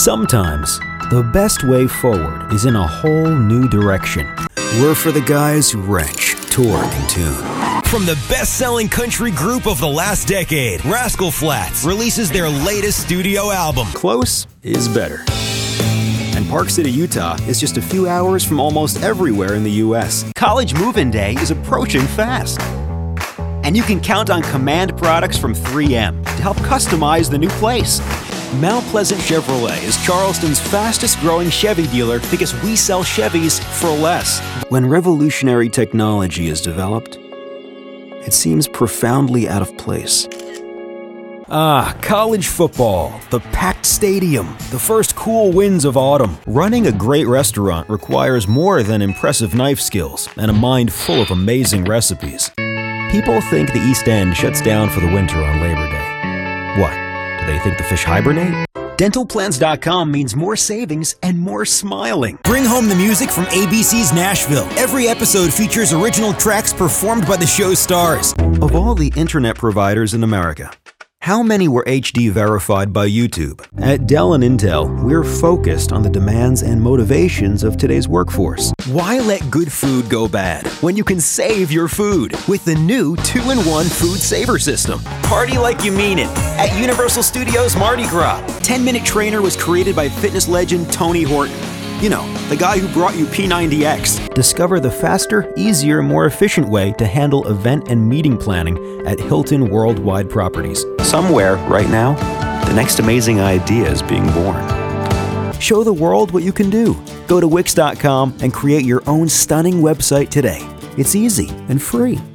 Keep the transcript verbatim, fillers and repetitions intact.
Sometimes, the best way forward is in a whole new direction. We're for the guys who wrench, torque, and tune. From the best-selling country group of the last decade, Rascal Flatts releases their latest studio album. Close is better. And Park City, Utah is just a few hours from almost everywhere in the U S College move-in day is approaching fast. And you can count on Command products from three M to help customize the new place. Mount Pleasant Chevrolet is Charleston's fastest-growing Chevy dealer because we sell Chevys for less. When revolutionary technology is developed, it seems profoundly out of place. Ah, college football, the packed stadium, the first cool winds of autumn. Running a great restaurant requires more than impressive knife skills and a mind full of amazing recipes. People think the East End shuts down for the winter on Labor Day. What? Do they think the fish hibernate? Dental Plans dot com means more savings and more smiling. Bring home the music from A B C's Nashville. Every episode features original tracks performed by the show's stars. Of all the internet providers in America, how many were H D verified by YouTube? At Dell and Intel, we're focused on the demands and motivations of today's workforce. Why let good food go bad when you can save your food with the new two in one Food Saver System? Party like you mean it at Universal Studios Mardi Gras. ten minute Trainer was created by fitness legend Tony Horton. You know, the guy who brought you P ninety X. Discover the faster, easier, more efficient way to handle event and meeting planning at Hilton Worldwide Properties. Somewhere, right now, the next amazing idea is being born. Show the world what you can do. Go to Wix dot com and create your own stunning website today. It's easy and free.